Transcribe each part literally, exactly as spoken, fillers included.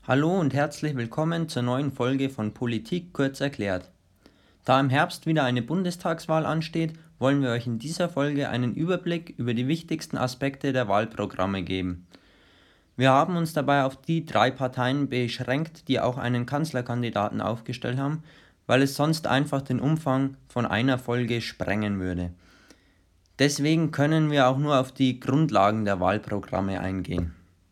Hallo und herzlich willkommen zur neuen Folge von Politik kurz erklärt. Da im Herbst wieder eine Bundestagswahl ansteht, wollen wir euch in dieser Folge einen Überblick über die wichtigsten Aspekte der Wahlprogramme geben. Wir haben uns dabei auf die drei Parteien beschränkt, die auch einen Kanzlerkandidaten aufgestellt haben, weil es sonst einfach den Umfang von einer Folge sprengen würde. Deswegen können wir auch nur auf die Grundlagen der Wahlprogramme eingehen.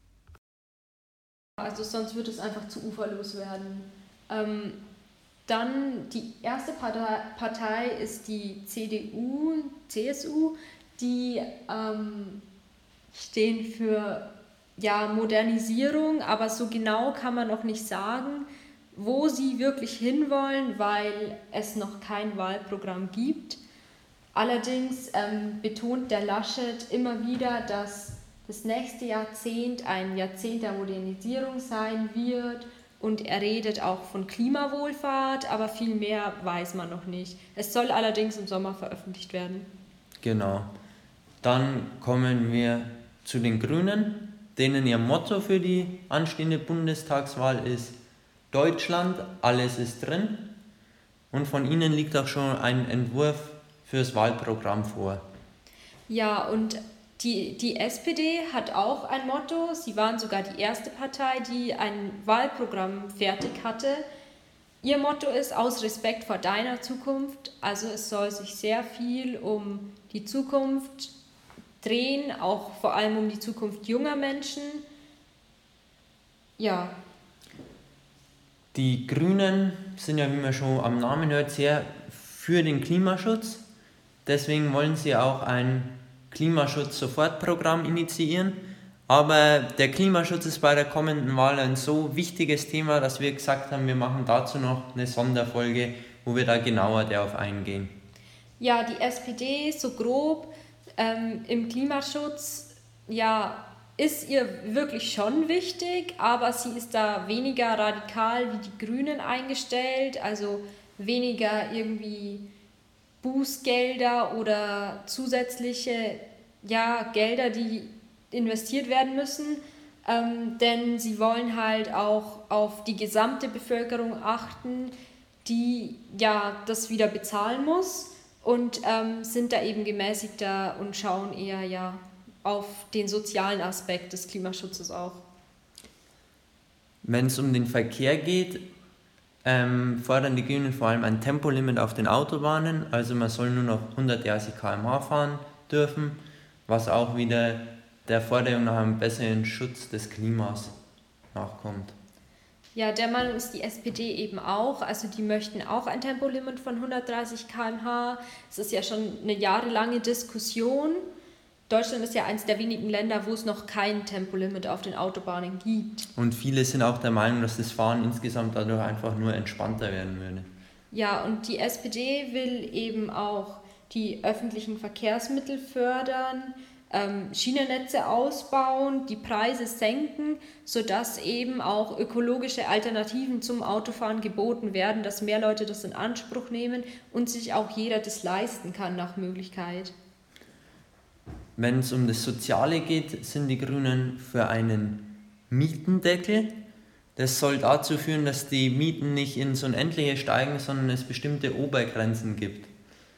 Also sonst wird es einfach zu uferlos werden. Ähm, dann die erste Partei, Partei ist die C D U, C S U, die ähm, stehen für ja, Modernisierung, aber so genau kann man noch nicht sagen, wo sie wirklich hinwollen, weil es noch kein Wahlprogramm gibt. Allerdings ähm, betont der Laschet immer wieder, dass das nächste Jahrzehnt ein Jahrzehnt der Modernisierung sein wird und er redet auch von Klimawohlfahrt, aber viel mehr weiß man noch nicht. Es soll allerdings im Sommer veröffentlicht werden. Genau. Dann kommen wir zu den Grünen, denen ihr Motto für die anstehende Bundestagswahl ist: Deutschland, alles ist drin. Und von ihnen liegt auch schon ein Entwurf fürs Wahlprogramm vor. Ja, und die, die S P D hat auch ein Motto. Sie waren sogar die erste Partei, die ein Wahlprogramm fertig hatte. Ihr Motto ist: aus Respekt vor deiner Zukunft. Also es soll sich sehr viel um die Zukunft drehen, auch vor allem um die Zukunft junger Menschen. Ja. Die Grünen sind ja, wie man schon am Namen hört, sehr für den Klimaschutz. Deswegen wollen sie auch ein Klimaschutz-Sofortprogramm initiieren. Aber der Klimaschutz ist bei der kommenden Wahl ein so wichtiges Thema, dass wir gesagt haben, wir machen dazu noch eine Sonderfolge, wo wir da genauer darauf eingehen. Ja, die S P D, so grob, ähm, im Klimaschutz, ja, ist ihr wirklich schon wichtig, aber sie ist da weniger radikal wie die Grünen eingestellt, also weniger irgendwie Bußgelder oder zusätzliche ja, Gelder, die investiert werden müssen, ähm, denn sie wollen halt auch auf die gesamte Bevölkerung achten, die ja das wieder bezahlen muss und ähm, sind da eben gemäßigter und schauen eher ja auf den sozialen Aspekt des Klimaschutzes auch. Wenn es um den Verkehr geht, ähm, fordern die Grünen vor allem ein Tempolimit auf den Autobahnen, also man soll nur noch hundertdreißig Kilometer pro Stunde fahren dürfen, was auch wieder der Forderung nach einem besseren Schutz des Klimas nachkommt. Ja, der Meinung ist die S P D eben auch, also die möchten auch ein Tempolimit von hundertdreißig Kilometer pro Stunde. Es ist ja schon eine jahrelange Diskussion. Deutschland ist ja eines der wenigen Länder, wo es noch kein Tempolimit auf den Autobahnen gibt. Und viele sind auch der Meinung, dass das Fahren insgesamt dadurch einfach nur entspannter werden würde. Ja, und die S P D will eben auch die öffentlichen Verkehrsmittel fördern, ähm, Schienennetze ausbauen, die Preise senken, sodass eben auch ökologische Alternativen zum Autofahren geboten werden, dass mehr Leute das in Anspruch nehmen und sich auch jeder das leisten kann nach Möglichkeit. Wenn es um das Soziale geht, sind die Grünen für einen Mietendeckel. Das soll dazu führen, dass die Mieten nicht ins Unendliche steigen, sondern es bestimmte Obergrenzen gibt.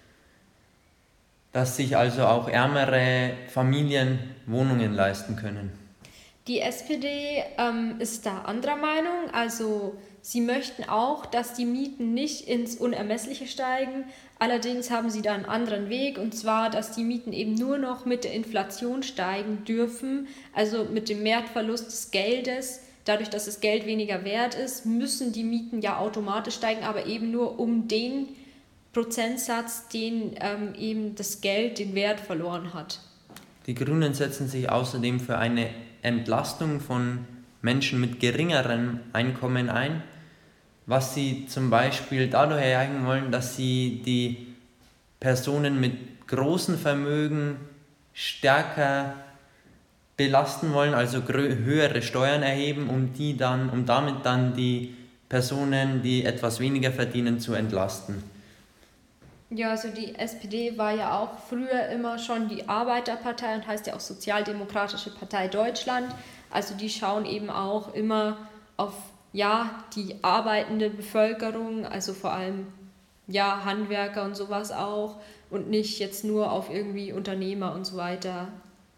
Dass sich also auch ärmere Familien Wohnungen leisten können. Die S P D ähm, ist da anderer Meinung, also sie möchten auch, dass die Mieten nicht ins Unermessliche steigen, allerdings haben sie da einen anderen Weg, und zwar, dass die Mieten eben nur noch mit der Inflation steigen dürfen, also mit dem Wertverlust des Geldes. Dadurch, dass das Geld weniger wert ist, müssen die Mieten ja automatisch steigen, aber eben nur um den Prozentsatz, den ähm, eben das Geld den Wert verloren hat. Die Grünen setzen sich außerdem für eine Entlastung von Menschen mit geringerem Einkommen ein, was sie zum Beispiel dadurch erreichen wollen, dass sie die Personen mit großen Vermögen stärker belasten wollen, also höhere Steuern erheben, um die dann, um damit dann die Personen, die etwas weniger verdienen, zu entlasten. Ja, also die S P D war ja auch früher immer schon die Arbeiterpartei und heißt ja auch Sozialdemokratische Partei Deutschland. Also die schauen eben auch immer auf ja, die arbeitende Bevölkerung, also vor allem ja, Handwerker und sowas auch und nicht jetzt nur auf irgendwie Unternehmer und so weiter.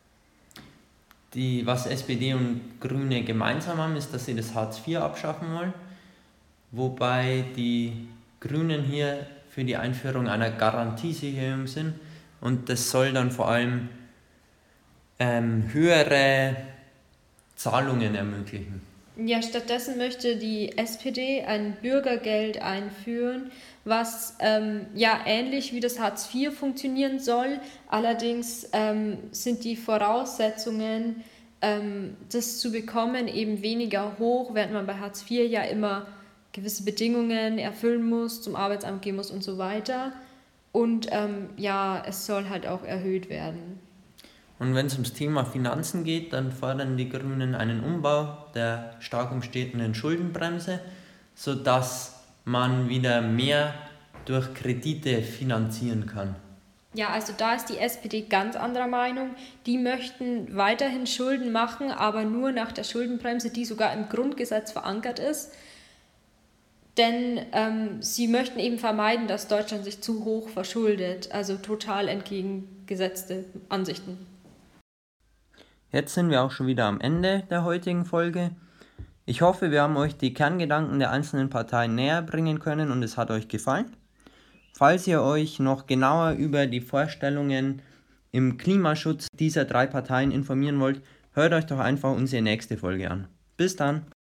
Die, was S P D und Grüne gemeinsam haben, ist, dass sie das Hartz vier abschaffen wollen, wobei die Grünen hier für die Einführung einer Garantiesicherung sind und das soll dann vor allem ähm, höhere Zahlungen ermöglichen. Ja, stattdessen möchte die S P D ein Bürgergeld einführen, was ähm, ja ähnlich wie das Hartz vier funktionieren soll. Allerdings ähm, sind die Voraussetzungen, ähm, das zu bekommen, eben weniger hoch, während man bei Hartz vier ja immer gewisse Bedingungen erfüllen muss, zum Arbeitsamt gehen muss und so weiter. Und ähm, ja, es soll halt auch erhöht werden. Und wenn es ums Thema Finanzen geht, dann fordern die Grünen einen Umbau der stark umstrittenen Schuldenbremse, sodass man wieder mehr durch Kredite finanzieren kann. Ja, also da ist die S P D ganz anderer Meinung. Die möchten weiterhin Schulden machen, aber nur nach der Schuldenbremse, die sogar im Grundgesetz verankert ist. Denn ähm, sie möchten eben vermeiden, dass Deutschland sich zu hoch verschuldet. Also total entgegengesetzte Ansichten. Jetzt sind wir auch schon wieder am Ende der heutigen Folge. Ich hoffe, wir haben euch die Kerngedanken der einzelnen Parteien näher bringen können und es hat euch gefallen. Falls ihr euch noch genauer über die Vorstellungen im Klimaschutz dieser drei Parteien informieren wollt, hört euch doch einfach unsere nächste Folge an. Bis dann!